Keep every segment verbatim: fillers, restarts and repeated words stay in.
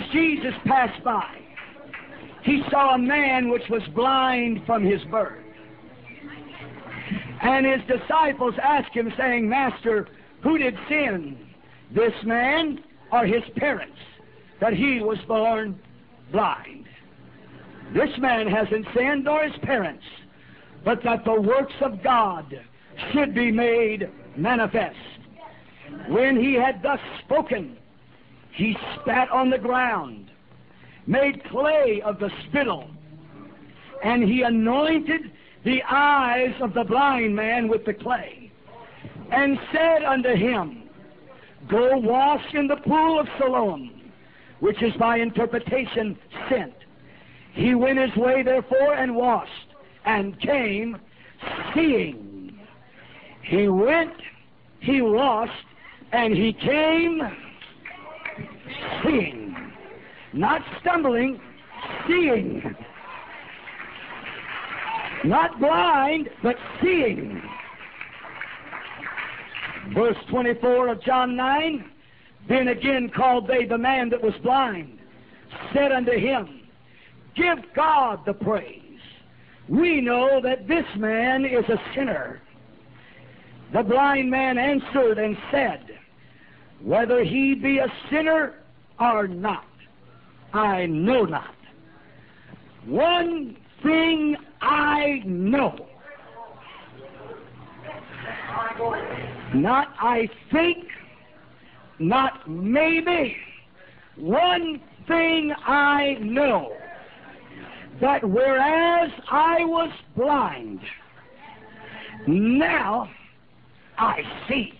Jesus passed by, he saw a man which was blind from his birth. And his disciples asked him, saying, Master, who did sin, this man or his parents, that he was born blind? This man hasn't sinned, nor his parents, but that the works of God should be made manifest. When he had thus spoken, he spat on the ground, made clay of the spittle, and he anointed the eyes of the blind man with the clay, and said unto him, Go wash in the pool of Siloam, which is by interpretation sent. He went his way therefore and washed, and came seeing. He went, he washed, and he came seeing. Not stumbling, seeing. Not blind, but seeing. Verse twenty-four of John nine, Then again called they the man that was blind, said unto him, Give God the praise. We know that this man is a sinner. The blind man answered and said, Whether he be a sinner or not, I know not. One thing I know, not I think, not maybe, one thing I know, that whereas I was blind, now I see.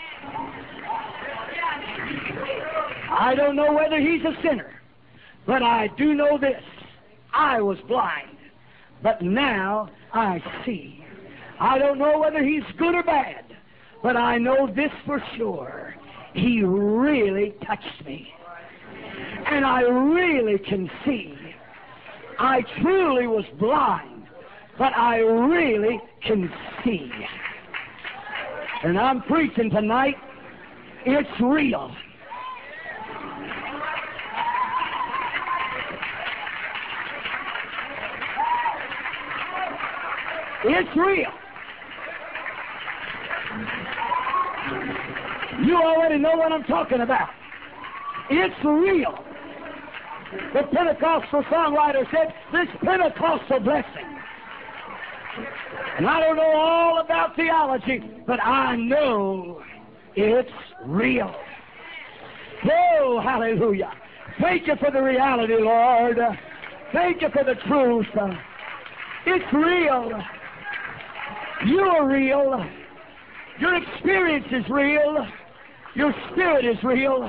I don't know whether he's a sinner, but I do know this. I was blind, but now I see. I don't know whether he's good or bad, but I know this for sure. He really touched me, and I really can see. I truly was blind, but I really can see. And I'm preaching tonight. It's real. It's real. You already know what I'm talking about. It's real. The Pentecostal songwriter said, this Pentecostal blessing. And I don't know all about theology, but I know it's real. Oh, hallelujah. Thank you for the reality, Lord. Thank you for the truth. It's real. You're real. Your experience is real. Your spirit is real.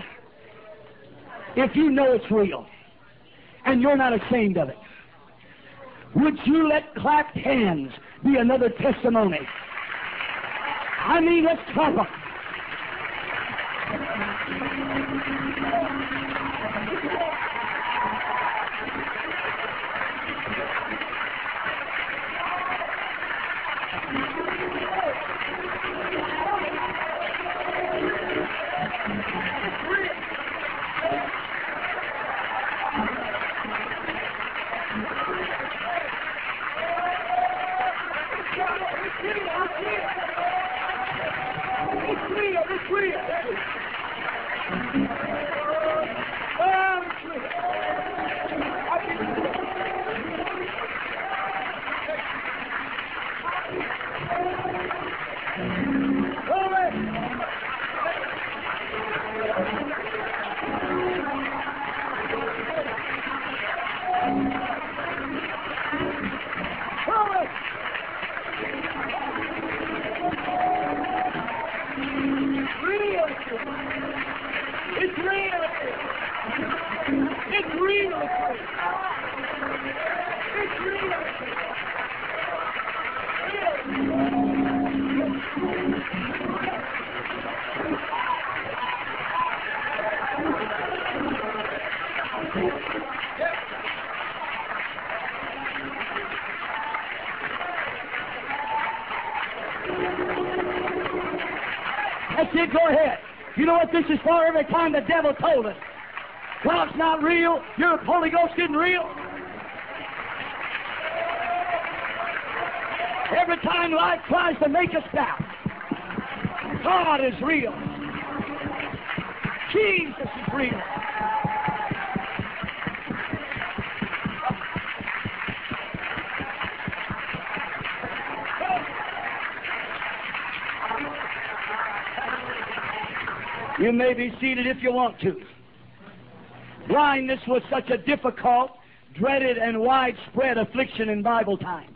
If you know it's real, and you're not ashamed of it, would you let clapped hands be another testimony? I mean, let's clap them. That's it, go ahead. You know what this is for? Every time the devil told us God's not real. Your Holy Ghost isn't real. Every time life tries to make us doubt, God is real. Jesus is real. You may be seated if you want to. Blindness was such a difficult, dreaded, and widespread affliction in Bible times.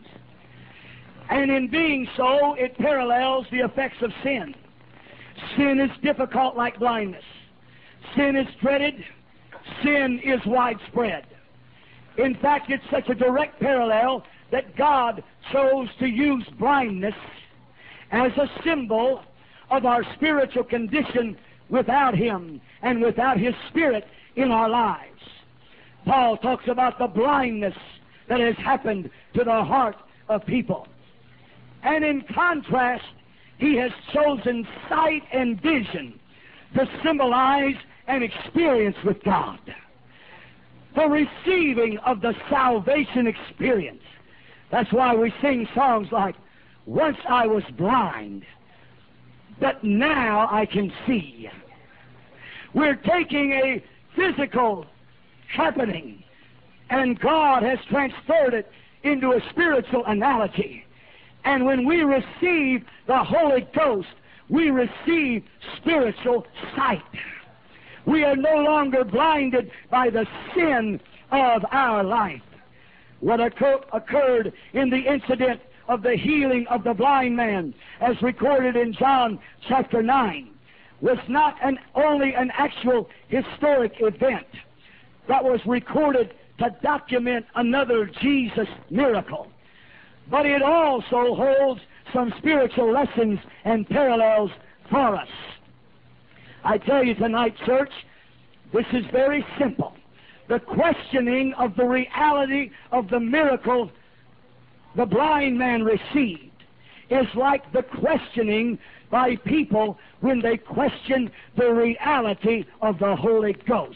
And in being so, it parallels the effects of sin. Sin is difficult like blindness. Sin is dreaded. Sin is widespread. In fact, it's such a direct parallel that God chose to use blindness as a symbol of our spiritual condition without Him and without His Spirit in our lives. Paul talks about the blindness that has happened to the heart of people. And in contrast, he has chosen sight and vision to symbolize an experience with God. The receiving of the salvation experience. That's why we sing songs like, "Once I was blind, but now I can see." We're taking a physical happening, and God has transferred it into a spiritual analogy. And when we receive the Holy Ghost, we receive spiritual sight. We are no longer blinded by the sin of our life. What occur- occurred in the incident of the healing of the blind man, as recorded in John chapter nine, was not an, only an actual historic event that was recorded to document another Jesus miracle, but it also holds some spiritual lessons and parallels for us. I tell you tonight, church, this is very simple. The questioning of the reality of the miracle the blind man received is like the questioning by people when they question the reality of the Holy Ghost.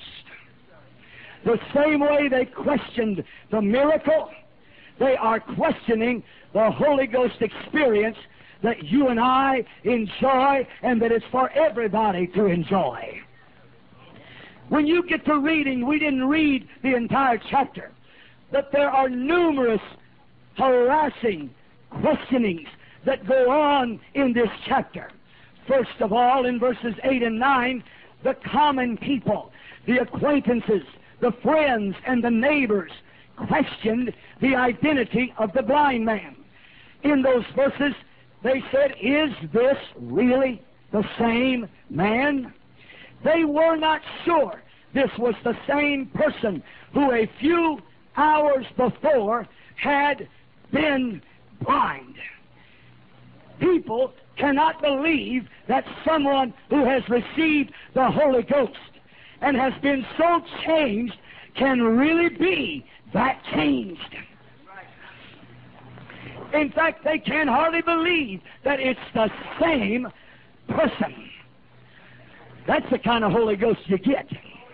The same way they questioned the miracle, they are questioning the Holy Ghost experience that you and I enjoy and that it's for everybody to enjoy. When you get to reading, we didn't read the entire chapter, but there are numerous harassing questionings that go on in this chapter. First of all, in verses eight and nine, the common people, the acquaintances, the friends, and the neighbors questioned the identity of the blind man. In those verses, they said, "Is this really the same man?" They were not sure this was the same person who a few hours before had been blind. People cannot believe that someone who has received the Holy Ghost and has been so changed can really be that changed. In fact, they can hardly believe that it's the same person. That's the kind of Holy Ghost you get.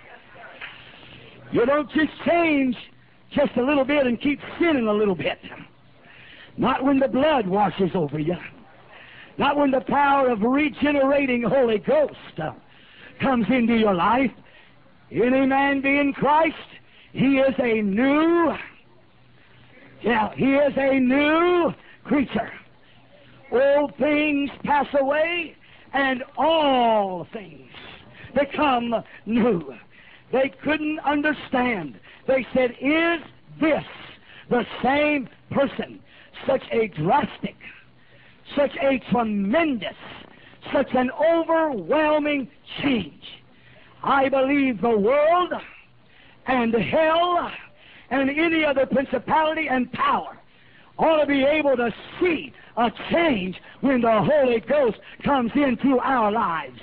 You don't just change just a little bit and keep sinning a little bit. Not when the blood washes over you. Not when the power of regenerating Holy Ghost uh, comes into your life. Any man be in Christ, he is a new, yeah, he is a new creature. Old things pass away, and all things become new. They couldn't understand. They said, "Is this the same person?" Such a drastic, such a tremendous, such an overwhelming change. I believe the world and hell and any other principality and power ought to be able to see a change when the Holy Ghost comes into our lives.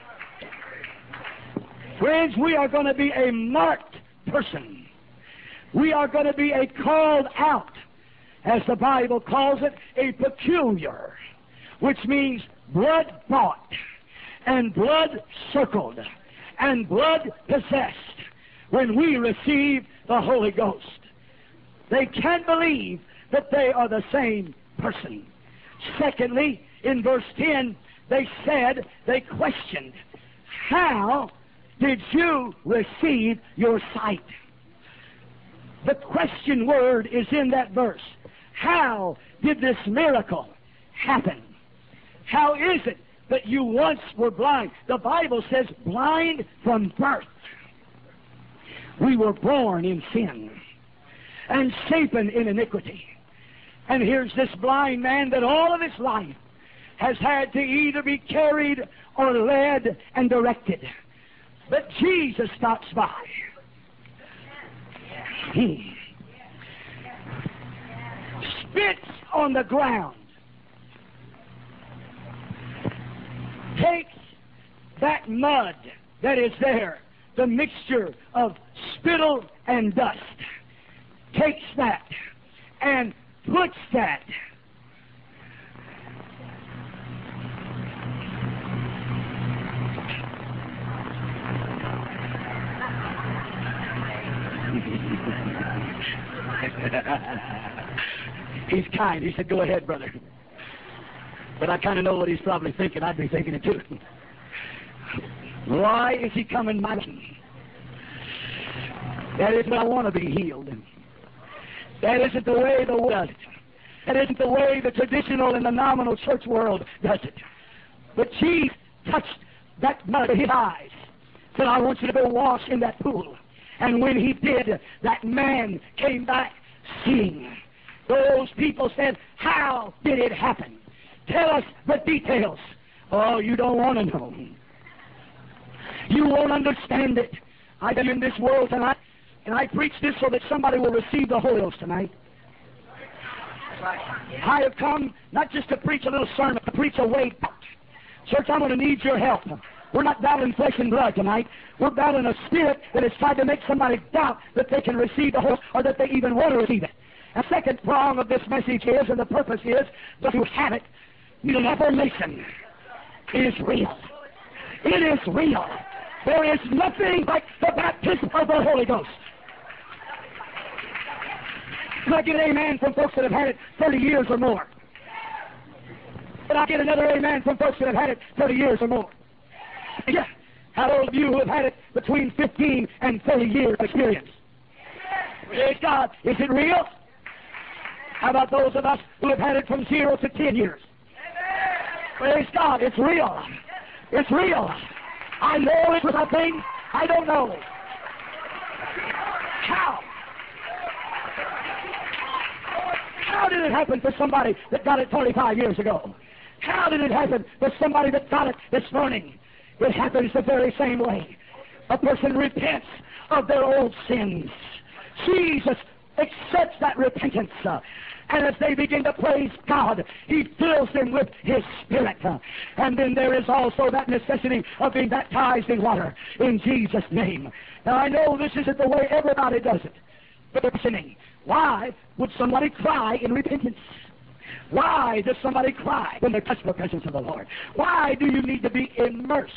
Friends, we are going to be a marked person. We are going to be a called out, as the Bible calls it, a peculiar, which means blood-bought and blood-circled and blood-possessed. when we receive the Holy Ghost. They can't believe that they are the same person. Secondly, in verse ten, they said, they questioned, how did you receive your sight? The question word is in that verse. How did this miracle happen? How is it that you once were blind? The Bible says blind from birth. We were born in sin and shapen in iniquity. And here's this blind man that all of his life has had to either be carried or led and directed. But Jesus stops by. He spits on the ground, takes that mud that is there, the mixture of spittle and dust, takes that and puts that He's kind. He said, go ahead, brother. But I kind of know what he's probably thinking. I'd be thinking it too. Why is he coming my way? That isn't I want to be healed. That isn't the way the world does it. That isn't the way the traditional and the nominal church world does it. But Jesus touched that mud to his eyes. Said, I want you to go wash in that pool. And when he did, that man came back seeing. Those people said, how did it happen? Tell us the details. Oh, you don't want to know. You won't understand it. I've been in this world tonight, and I preach this so that somebody will receive the Holy Ghost tonight. I have come not just to preach a little sermon, but to preach a way out. Church, I'm going to need your help. We're not battling flesh and blood tonight. We're battling a spirit that has tried to make somebody doubt that they can receive the Holy Ghost or that they even want to receive it. The second prong of this message is, and the purpose is, that you have it, need an affirmation. It is real. It is real. There is nothing like the baptism of the Holy Ghost. Can I get an amen from folks that have had it thirty years or more? Can I get another amen from folks that have had it thirty years or more? Yeah. How old of you who have had it between fifteen and thirty years of experience? Praise God. Is it real? How about those of us who have had it from zero to ten years? Praise God. It's real. It's real. I know it was a thing. I don't know. How? How did it happen for somebody that got it thirty-five years ago? How did it happen for somebody that got it this morning? It happens the very same way. A person repents of their old sins. Jesus accepts that repentance. Uh, and as they begin to praise God, He fills them with His Spirit. Uh, and then there is also that necessity of being baptized in water in Jesus' name. Now I know this isn't the way everybody does it. But they're sinning. Why would somebody cry in repentance? Why does somebody cry when they touch the presence of the Lord? Why do you need to be immersed?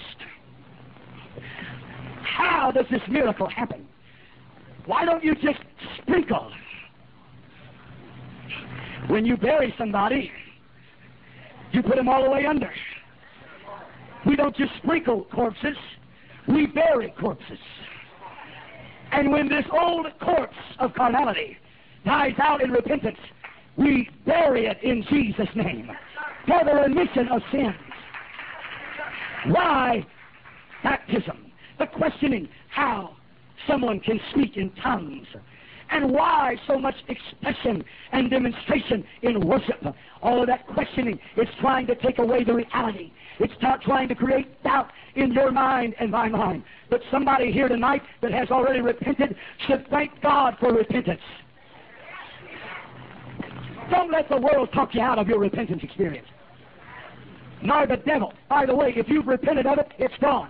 How does this miracle happen? Why don't you just sprinkle? When you bury somebody, you put them all the way under. We don't just sprinkle corpses, we bury corpses. And when this old corpse of carnality dies out in repentance, we bury it in Jesus' name for the remission of sins. Why baptism? The questioning how someone can speak in tongues. And why so much expression and demonstration in worship? All of that questioning is trying to take away the reality. It's not trying to create doubt in your mind and my mind. But somebody here tonight that has already repented should thank God for repentance. Don't let the world talk you out of your repentance experience. Nor the devil. By the way, if you've repented of it, it's gone.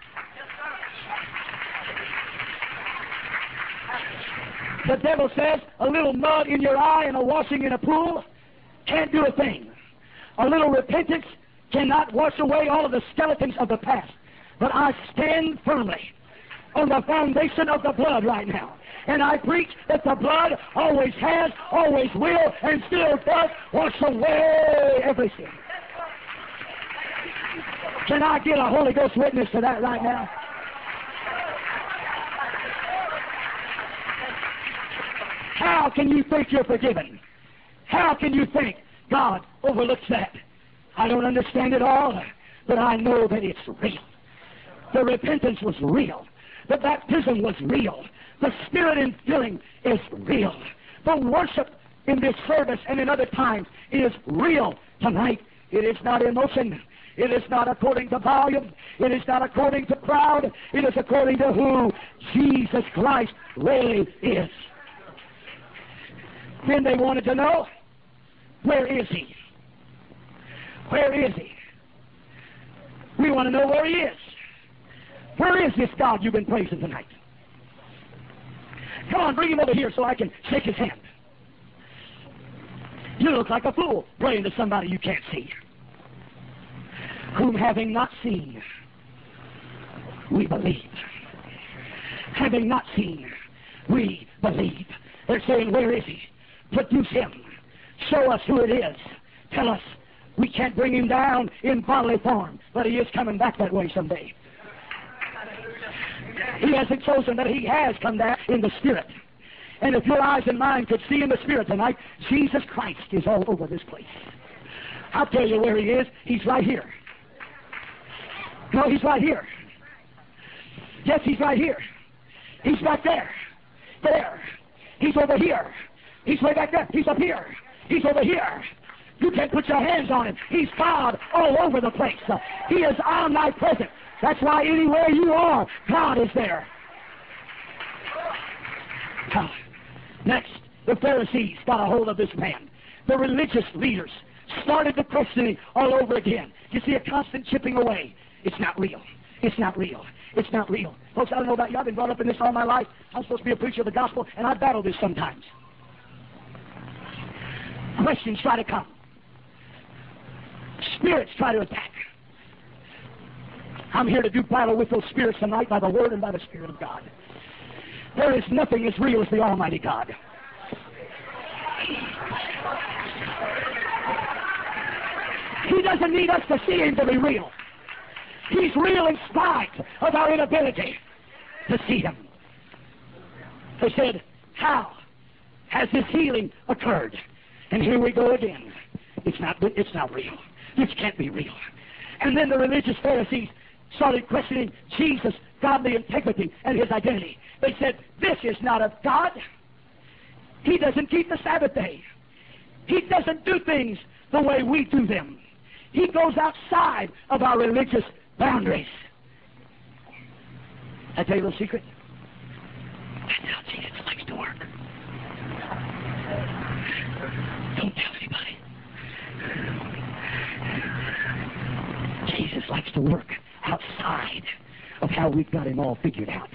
The devil says a little mud in your eye and a washing in a pool can't do a thing. A little repentance cannot wash away all of the skeletons of the past. But I stand firmly on the foundation of the blood right now. And I preach that the blood always has, always will, and still does wash away everything. Can I get a Holy Ghost witness to that right now? How can you think you're forgiven? How can you think God overlooks that? I don't understand it all, but I know that it's real. The repentance was real. The baptism was real. The Spirit infilling is real. The worship in this service and in other times is real tonight. It is not emotion. It is not according to volume. It is not according to crowd. It is according to who Jesus Christ really is. Then they wanted to know, where is He? Where is He? We want to know where He is. Where is this God you've been praising tonight? Come on, bring Him over here so I can shake His hand. You look like a fool praying to somebody you can't see. Whom having not seen, we believe. Having not seen, we believe. They're saying, where is He? Produce Him. Show us who it is. Tell us. We can't bring Him down in bodily form, but He is coming back that way someday. He hasn't chosen, but He has come down in the Spirit. And if your eyes and mine could see in the Spirit tonight, Jesus Christ is all over this place. I'll tell you where He is. He's right here. No, He's right here. Yes, He's right here. He's back there. There. He's over here. He's way back there. He's up here. He's over here. You can't put your hands on Him. He's God all over the place. He is omnipresent. That's why anywhere you are, God is there. Next, the Pharisees got a hold of this man. The religious leaders started the questioning all over again. You see a constant chipping away. It's not real. It's not real. It's not real. Folks, I don't know about you. I've been brought up in this all my life. I'm supposed to be a preacher of the gospel, and I battle this sometimes. Questions try to come. Spirits try to attack. I'm here to do battle with those spirits tonight by the Word and by the Spirit of God. There is nothing as real as the Almighty God. He doesn't need us to see Him to be real. He's real in spite of our inability to see Him. They said, how has this healing occurred? And here we go again. It's not, it's not real. This can't be real. And then the religious Pharisees started questioning Jesus' godly integrity and His identity. They said, this is not of God. He doesn't keep the Sabbath day. He doesn't do things the way we do them. He goes outside of our religious boundaries. I tell you a little secret. That's how Jesus likes to work. Don't tell anybody. Jesus likes to work outside of how we've got Him all figured out.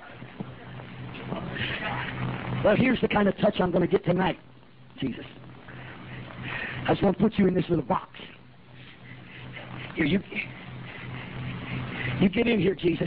Well, here's the kind of touch I'm going to get tonight, Jesus. I just want to put you in this little box. Here, you, you get in here, Jesus.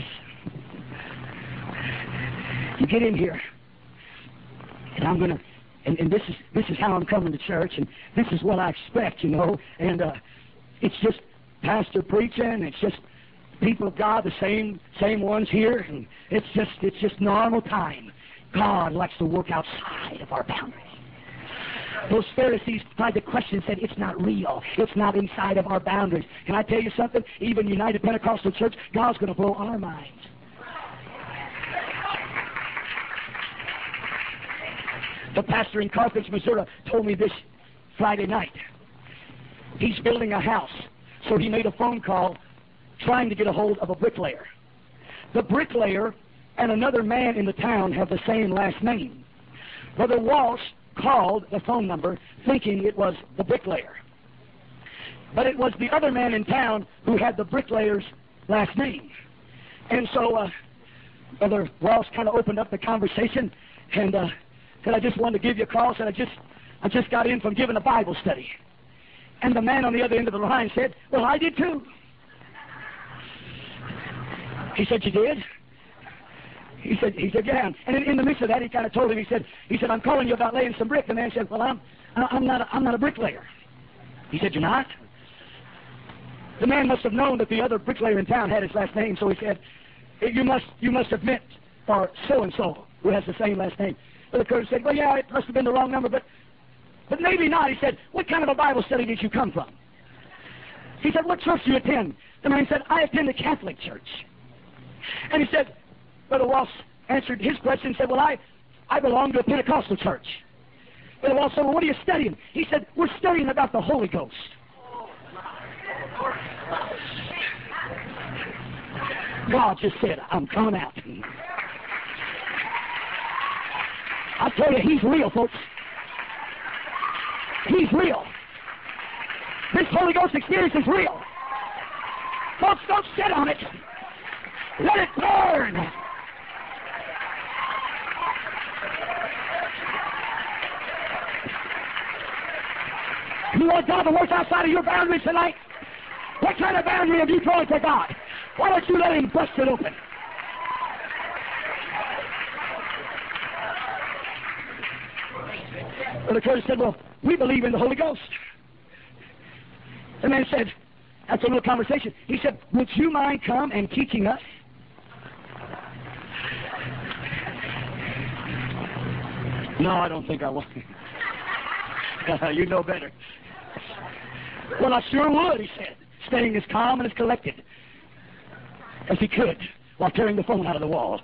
You get in here. And I'm going to, and, and this is this is how I'm coming to church, and this is what I expect, you know. And uh, it's just pastor preaching, it's just people of God, the same same ones here, and it's just it's just normal time. God likes to work outside of our boundaries. Those Pharisees tried to question and said, it's not real. It's not inside of our boundaries. Can I tell you something? Even United Pentecostal Church, God's going to blow our minds. The pastor in Carthage, Missouri, told me this Friday night. He's building a house, so he made a phone call trying to get a hold of a bricklayer. The bricklayer and another man in the town have the same last name. Brother Walsh called the phone number thinking it was the bricklayer. But it was the other man in town who had the bricklayer's last name. And so uh, Brother Walsh kind of opened up the conversation and uh, said, I just wanted to give you a call. Said, I just, I just got in from giving a Bible study. And the man on the other end of the line said, well, I did too. He said, you did? He said, he said, yeah. And in, in the midst of that, he kind of told him, he said, he said, I'm calling you about laying some brick. The man said, well, I'm, I'm not, a, I'm not a bricklayer. He said, you're not? The man must have known that the other bricklayer in town had his last name, so he said, you must, you must have meant for so-and-so, who has the same last name. Brother Curtis said, well, yeah, it must have been the wrong number, but, but maybe not. He said, what kind of a Bible study did you come from? He said, what church do you attend? The man said, I attend a Catholic church. And he said, Brother Walsh answered his question and said, well, I, I belong to a Pentecostal church. Brother Walsh said, well, what are you studying? He said, we're studying about the Holy Ghost. God just said, I'm coming out. I tell you, he's real, folks. He's real. This Holy Ghost experience is real. Folks, don't sit on it. Let it burn. You want God to work outside of your boundaries tonight? What kind of boundary have you drawn to God? Why don't you let Him bust it open? Brother Curtis said, well, we believe in the Holy Ghost. The man said, after a little conversation, he said, would you mind come and teaching us? No, I don't think I will. You know better. Well, I sure would, he said, staying as calm and as collected as he could while tearing the phone out of the wall.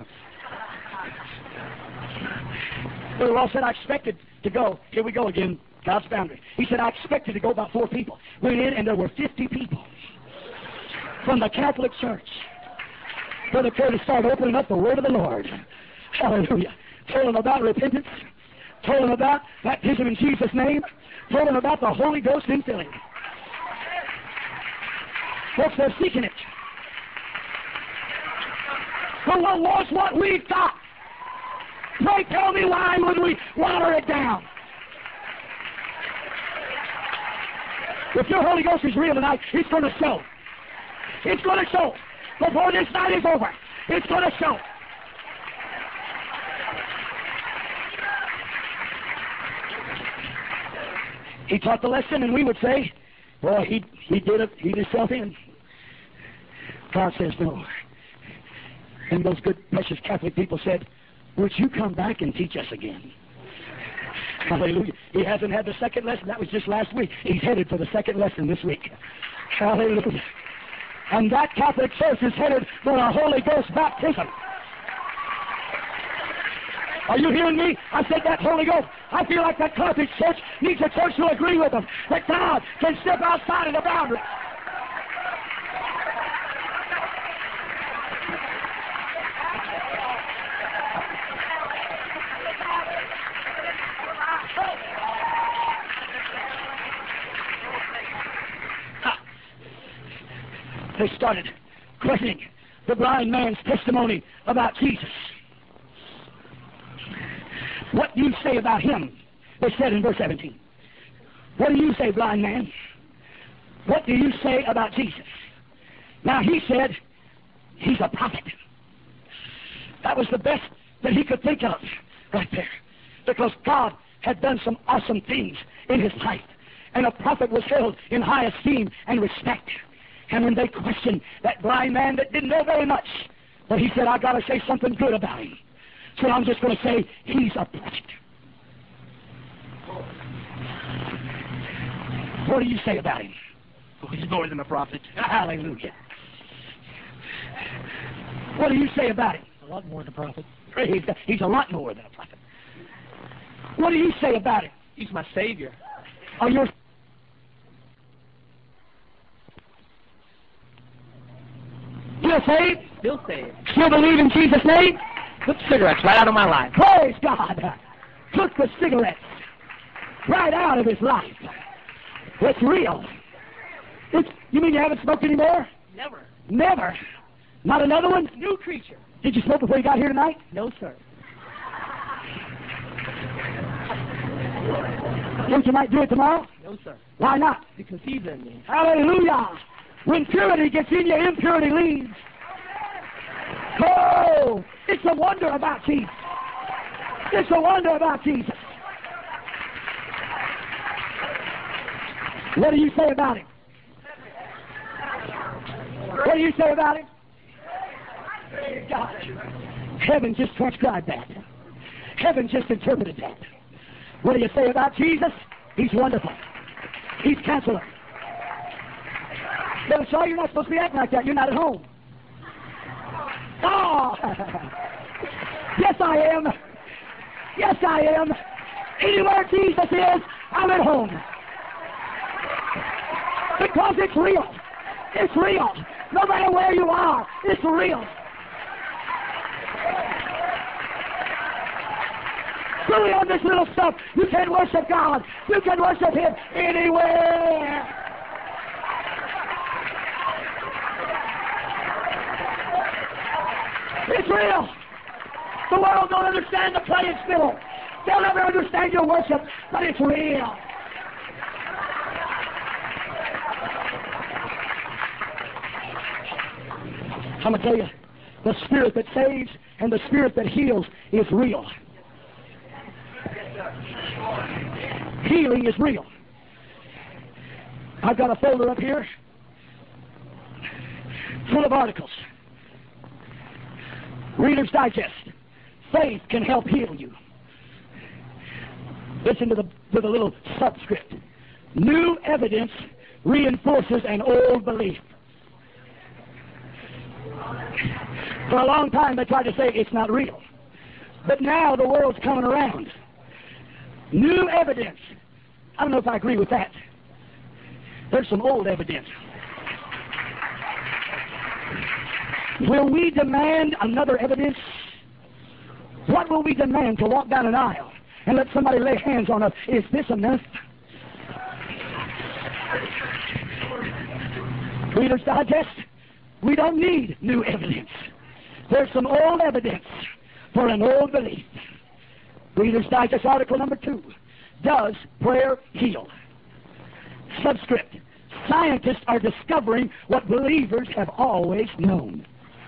Brother Ross said, I expected to go. Here we go again, God's boundary. He said, I expected to go about four people. Went in, and there were fifty people from the Catholic Church. Brother Curtis started opening up the Word of the Lord. Hallelujah. Told them about repentance. Told them about baptism in Jesus' name. Told them about the Holy Ghost infilling. Folks, they're seeking it. But what was what we thought? Pray tell me, why would we water it down? If your Holy Ghost is real tonight, it's going to show. It's going to show. Before this night is over, it's going to show. He taught the lesson, and we would say, boy, he, he did it, he did himself in. God says no. And those good, precious Catholic people said, would you come back and teach us again? Hallelujah. He hasn't had the second lesson. That was just last week. He's headed for the second lesson this week. Hallelujah. And that Catholic Church is headed for a Holy Ghost baptism. Are you hearing me? I said that Holy Ghost. I feel like that Catholic Church needs a church to agree with them, that God can step outside of the boundary. They started questioning the blind man's testimony about Jesus. What do you say about him? They said in verse seventeen. What do you say, blind man? What do you say about Jesus? Now he said, he's a prophet. That was the best that he could think of right there. Because God had done some awesome things in his life. And a prophet was held in high esteem and respect. And when they questioned that blind man that didn't know very much, but he said, I got to say something good about him. So I'm just going to say, he's a prophet. What do you say about him? Oh, he's more than a prophet. Hallelujah. What do you say about him? A lot more than a prophet. Praise God. He's a lot more than a prophet. What do you say about him? He's my Savior. Are you still saved? Still saved. Still believe in Jesus' name? Took cigarettes right out of my life. Praise God. Took the cigarettes right out of his life. It's real. It's, you mean you haven't smoked anymore? Never. Never. Not another one? New creature. Did you smoke before you got here tonight? No, sir. Think you might do it tomorrow? No, sir. Why not? Because he's in me. Hallelujah. When purity gets in you, impurity leaves. Oh, It's a wonder about Jesus. It's a wonder about Jesus. What do you say about it? What do you say about it? God. Heaven just transcribed that. Heaven just interpreted that. What do you say about Jesus? He's wonderful. He's Counselor. But so you're not supposed to be acting like that. You're not at home. Oh! Yes, I am. Yes, I am. Anywhere Jesus is, I'm at home. Because it's real. It's real. No matter where you are, it's real. Truly on this little stuff, you can worship God. You can worship Him anywhere. It's real. The world don't understand the playing fiddle. They'll never understand your worship, but it's real. I'm going to tell you, the Spirit that saves and the Spirit that heals is real. Healing is real. I've got a folder up here full of articles. Reader's Digest. Faith can help heal you. Listen to the, to the little subscript. New evidence reinforces an old belief. For a long time they tried to say it's not real. But now the world's coming around. New evidence. I don't know if I agree with that. There's some old evidence. Will we demand another evidence? What will we demand to walk down an aisle and let somebody lay hands on us? Is this enough? Reader's Digest. We don't need new evidence. There's some old evidence for an old belief. Reader's Digest article number two. Does prayer heal? Subscript. Scientists are discovering what believers have always known.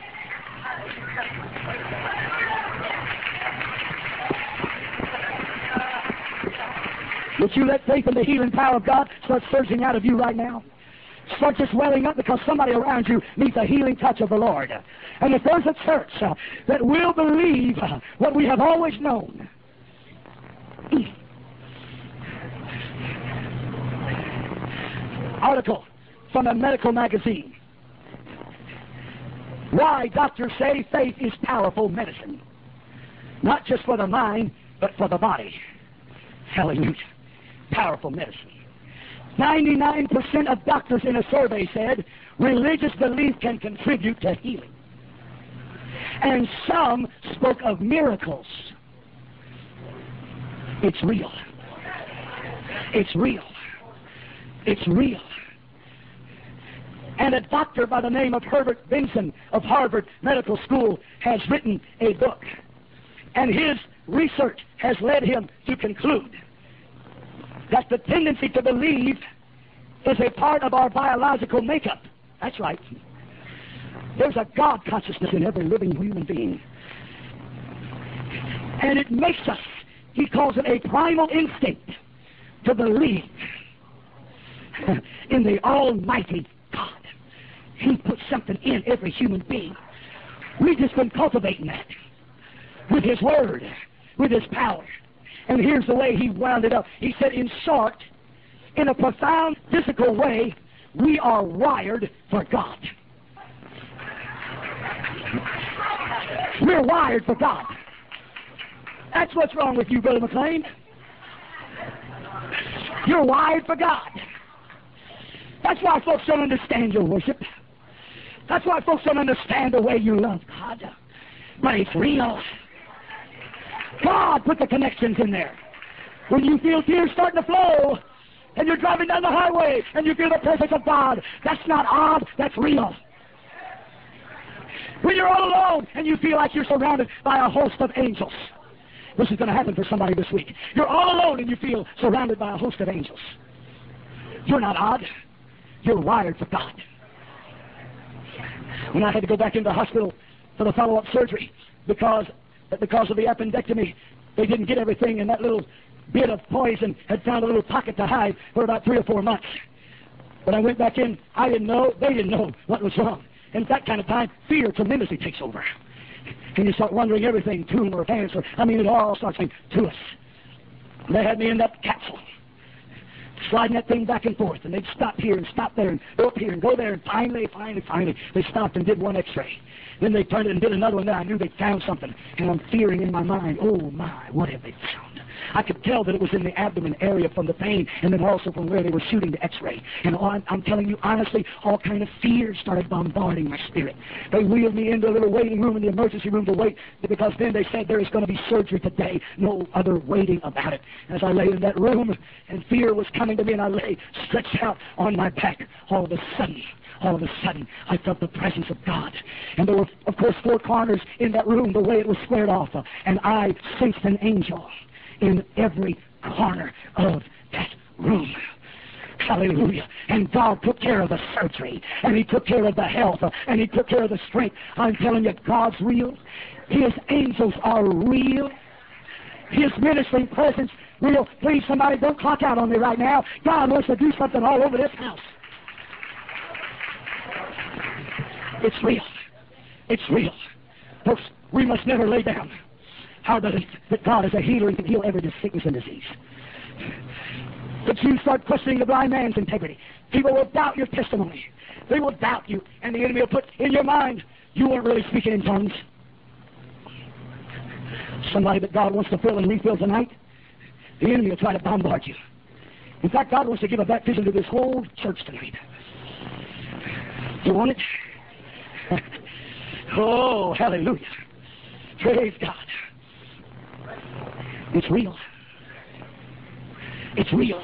Would you let faith in the healing power of God start surging out of you right now? Start just welling up because somebody around you needs a healing touch of the Lord. And if there's a church uh, that will believe uh, what we have always known, article from a medical magazine. Why doctors say faith is powerful medicine. Not just for the mind, but for the body. Hallelujah. Powerful medicine. ninety-nine percent of doctors in a survey said religious belief can contribute to healing. And some spoke of miracles. It's real. It's real. It's real. And a doctor by the name of Herbert Benson of Harvard Medical School has written a book. And his research has led him to conclude that the tendency to believe is a part of our biological makeup. That's right. There's a God consciousness in every living human being. And it makes us, he calls it a primal instinct, to believe in the Almighty God. He put something in every human being. We've just been cultivating that with His Word, with His power. And here's the way he wound it up. He said, in short, in a profound physical way, we are wired for God. We're wired for God. That's what's wrong with you, Brother McLean. You're wired for God. That's why folks don't understand your worship. That's why folks don't understand the way you love God. But it's real. God put the connections in there. When you feel tears starting to flow, and you're driving down the highway, and you feel the presence of God, that's not odd, that's real. When you're all alone, and you feel like you're surrounded by a host of angels. This is going to happen for somebody this week. You're all alone, and you feel surrounded by a host of angels. You're not odd. You're wired for God. When I had to go back into the hospital for the follow-up surgery, because, because of the appendectomy, they didn't get everything, and that little bit of poison had found a little pocket to hide for about three or four months. When I went back in, I didn't know, they didn't know what was wrong. And at that kind of time, fear tremendously takes over. And you start wondering everything, tumor or cancer. I mean, it all starts saying to us. And they had me in that capsule, sliding that thing back and forth, and they'd stop here and stop there and go up here and go there, and finally, finally, finally, they stopped and did one x-ray. Then they turned it and did another one. Then I knew they'd found something, and I'm fearing in my mind, oh my, what have they found? I could tell that it was in the abdomen area from the pain, and then also from where they were shooting the x-ray. And all, I'm, I'm telling you honestly, all kind of fears started bombarding my spirit. They wheeled me into a little waiting room in the emergency room to wait, because then they said there is going to be surgery today, no other waiting about it. As I lay in that room, and fear was coming to me, and I lay stretched out on my back, all of a sudden, all of a sudden, I felt the presence of God. And there were, of course, four corners in that room, the way it was squared off. And I sensed an angel in every corner of that room. Hallelujah. And God took care of the surgery, and He took care of the health, and He took care of the strength. I'm telling you, God's real. His angels are real. His ministering presence real. Please, somebody, don't clock out on me right now. God wants to do something all over this house. It's real. It's real. Folks, we must never lay down our belief that God is a healer and can heal every sickness and disease. But you start questioning the blind man's integrity. People will doubt your testimony. They will doubt you, and the enemy will put in your mind, you weren't really speaking in tongues. Somebody that God wants to fill and refill tonight, the enemy will try to bombard you. In fact, God wants to give a baptism to this whole church tonight. You want it? Oh, hallelujah. Praise God. It's real. It's real.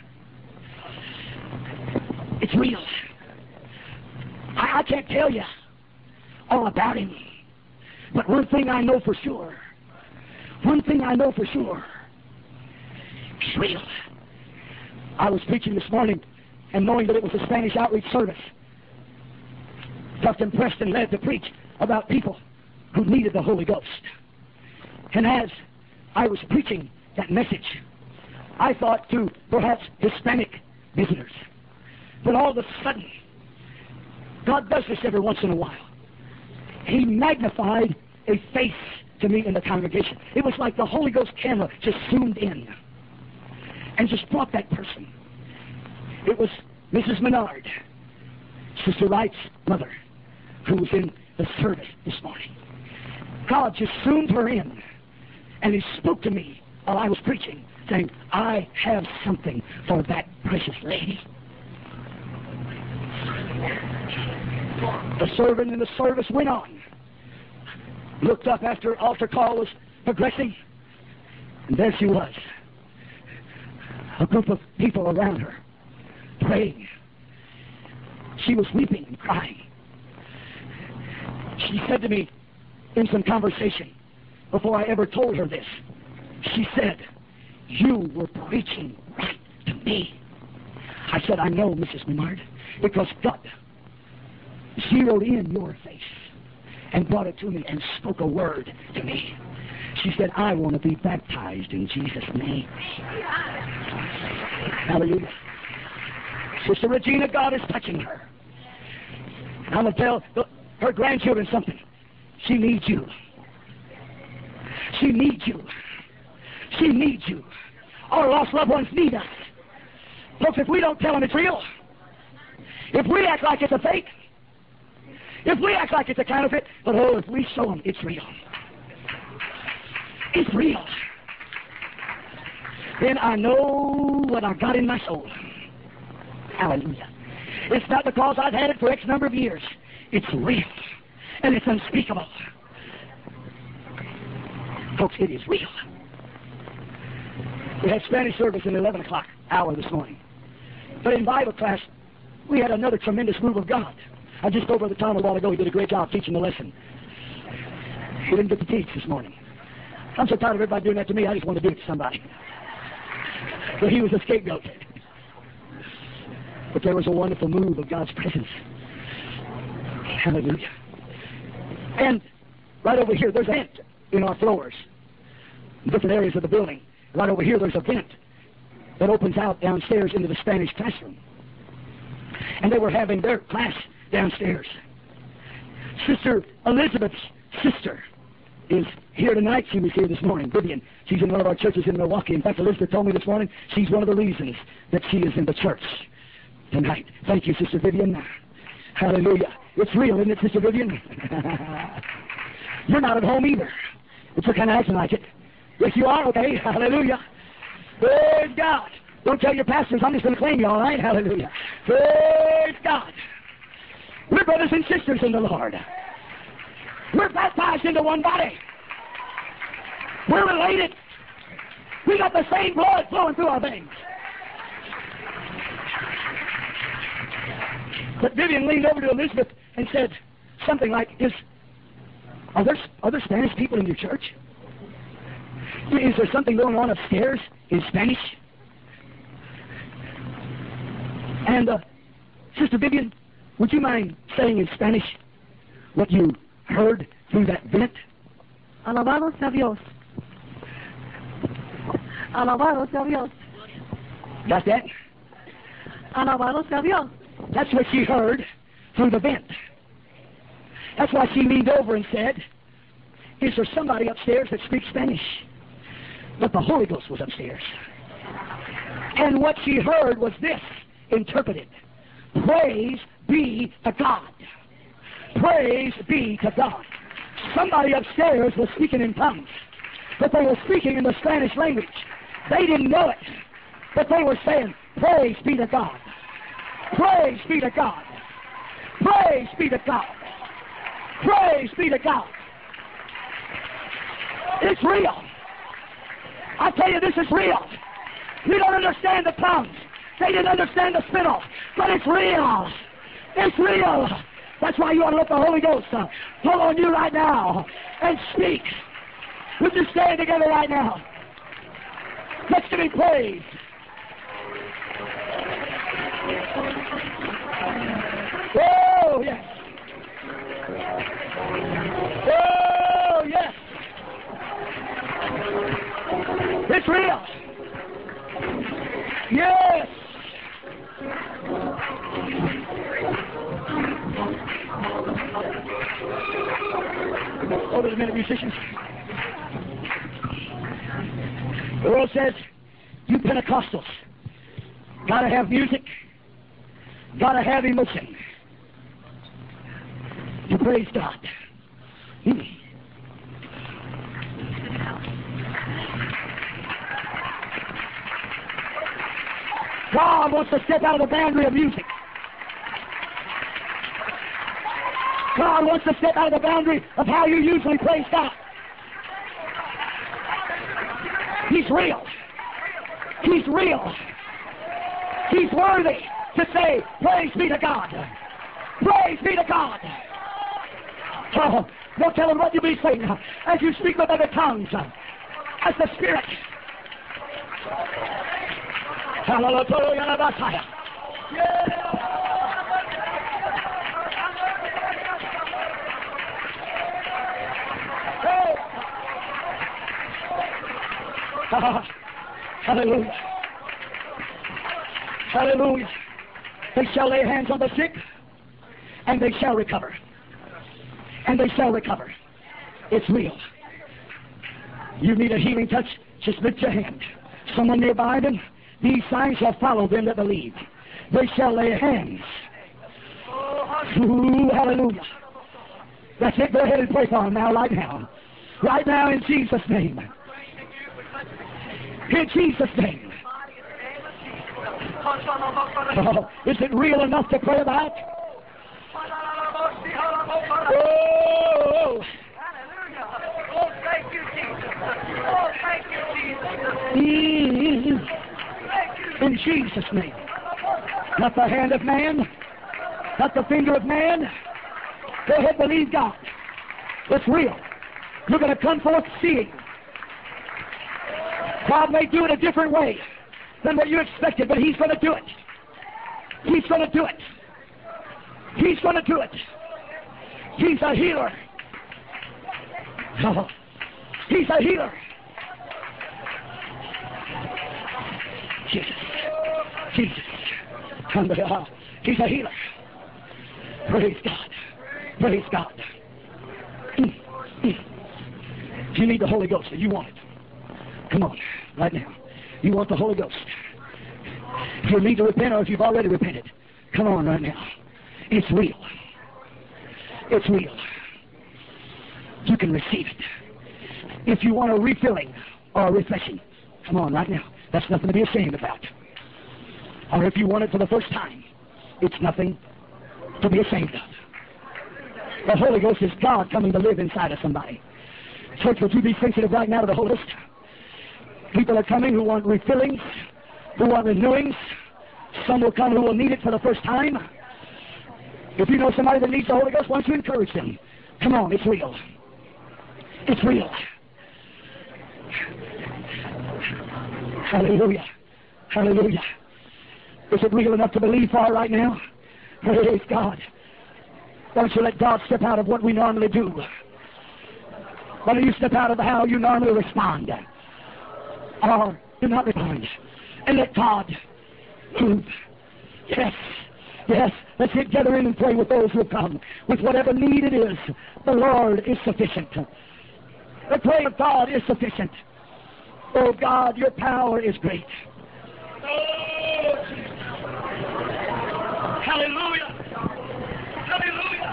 It's real. I, I can't tell you all about Him. But one thing I know for sure, one thing I know for sure, it's real. I was preaching this morning, and knowing that it was a Spanish outreach service, Doctor Preston led to preach about people who needed the Holy Ghost. And as I was preaching that message, I thought to perhaps Hispanic visitors. But all of a sudden, God does this every once in a while. He magnified a face to me in the congregation. It was like the Holy Ghost camera just zoomed in and just brought that person. It was Missus Menard, Sister Wright's mother, who was in the service this morning. God just zoomed her in, and He spoke to me while I was preaching, saying, I have something for that precious lady. The servant in the service went on, looked up after altar call was progressing, and there she was, a group of people around her, praying. She was weeping and crying. She said to me in some conversation, before I ever told her this, she said, you were preaching right to me. I said, I know, Missus Menard, because God zeroed in your face and brought it to me and spoke a word to me. She said, I want to be baptized in Jesus' name. Hallelujah. Sister Regina, God is touching her. I'm going to tell her grandchildren something. She needs you. She needs you. She needs you. Our lost loved ones need us. Folks, if we don't tell them it's real, if we act like it's a fake, if we act like it's a counterfeit, but oh, if we show them it's real, it's real, then I know what I got in my soul. Hallelujah. It's not because I've had it for X number of years. It's real, and it's unspeakable. Folks, it is real. We had Spanish service in the eleven o'clock hour this morning. But in Bible class, we had another tremendous move of God. I just over the Tom a while ago, he did a great job teaching the lesson. He didn't get to teach this morning. I'm so tired of everybody doing that to me, I just want to do it to somebody. But he was a scapegoat. But there was a wonderful move of God's presence. Hallelujah. And Right over here, there's a vent in our floors. In different areas of the building. Right over here, there's a vent that opens out downstairs into the Spanish classroom. And they were having their class downstairs. Sister Elizabeth's sister is here tonight. She was here this morning, Vivian. She's in one of our churches in Milwaukee. In fact, Elizabeth told me this morning she's one of the reasons that she is in the church tonight. Thank you, Sister Vivian. Hallelujah. It's real, isn't it, Sister Vivian? You're not at home either, but you're kind of acting like it. Yes, you are, okay? Hallelujah. Praise God. Don't tell your pastors, I'm just going to claim you, all right? Hallelujah. Praise God. We're brothers and sisters in the Lord. We're baptized into one body. We're related. We got the same blood flowing through our veins. But Vivian leaned over to Elizabeth and said something like, "Is are there, are there Spanish people in your church? Is there something going on upstairs in Spanish?" And uh, Sister Vivian, would you mind saying in Spanish what you heard through that vent? Alabado sea Dios. Alabado sea Dios. Got that? Alabado sea Dios. That's what she heard through the vent. That's why she leaned over and said, "Is there somebody upstairs that speaks Spanish?" But the Holy Ghost was upstairs. And what she heard was this, interpreted: "Praise be to God. Praise be to God." Somebody upstairs was speaking in tongues, but they were speaking in the Spanish language. They didn't know it, but they were saying, "Praise be to God. Praise be to God. Praise be to God. Praise be to God." It's real. I tell you, this is real. We don't understand the tongues. They didn't understand the spittle, but it's real. It's real. That's why you ought to let the Holy Ghost uh, pull on you right now and speak. Would you stand together right now? Let's give Him praise. Oh, yes. Oh, yes. It's real. Yes. Hold it a minute, musicians. The world says, you Pentecostals gotta have music, gotta have emotion. You praise God. Hmm. God wants to step out of the boundary of music. God wants to step out of the boundary of how you usually praise God. He's real. He's real. He's worthy to say, "Praise be to God. Praise be to God." Oh, don't tell him what you be saying as you speak with other tongues, as the Spirit. Hallelujah. Hallelujah. Hallelujah. They shall lay hands on the sick, and they shall recover. And they shall recover. It's real. You need a healing touch, just lift your hand. Someone nearby them, these signs shall follow them that believe. They shall lay hands. Ooh, hallelujah. That's it. Go ahead and pray for them now, right now. Right now, in Jesus' name. In Jesus' name. Oh, is it real enough to pray about? Oh, Oh, thank you, Jesus. Oh, thank you, Jesus. mm, in Jesus' name. Not the hand of man, not the finger of man. Go ahead, believe God. It's real. You're going to come forth seeing. God may do it a different way than what you expected, but He's going to do it. He's going to do it. He's going to do it. He's a healer. Oh, he's a healer. Jesus. Jesus. He's a healer. Praise God. Praise God. You need the Holy Ghost. You want it. Come on, right now. You want the Holy Ghost. If you need to repent or if you've already repented, come on right now. It's real. It's real. You can receive it. If you want a refilling or a refreshing, come on right now. That's nothing to be ashamed about. Or if you want it for the first time, it's nothing to be ashamed of. The Holy Ghost is God coming to live inside of somebody. Church, would you be sensitive right now to the Holy Ghost? People are coming who want refillings, who want renewings. Some will come who will need it for the first time. If you know somebody that needs the Holy Ghost, why don't you encourage them? Come on, it's real. It's real. Hallelujah. Hallelujah. Is it real enough to believe for right now? Praise God. Why don't you let God step out of what we normally do? Why don't you step out of how you normally respond? Or do not respond. And let God move. Yes. Yes. Let's get together in and pray with those who have come. With whatever need it is, the Lord is sufficient. The prayer of God is sufficient. Oh God, your power is great. Oh, hallelujah. Hallelujah.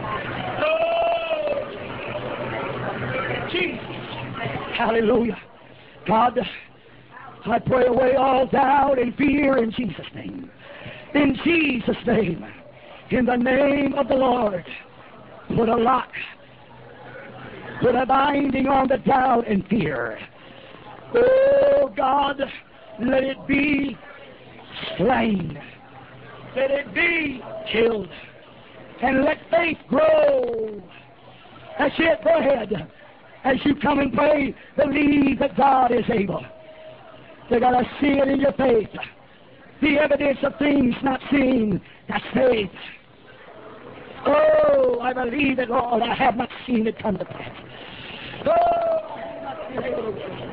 Oh, Jesus. Hallelujah. God, I pray away all doubt and fear in Jesus' name. In Jesus' name. In the name of the Lord. Put a lock. Put a binding on the doubt and fear. Oh God, let it be slain. Let it be killed. And let faith grow. That's it. Go ahead. As you come and pray, believe that God is able. You got to see it in your faith. The evidence of things not seen. That's faith. Oh, I believe it, Lord. I have not seen it come to pass. Oh, I have not been able to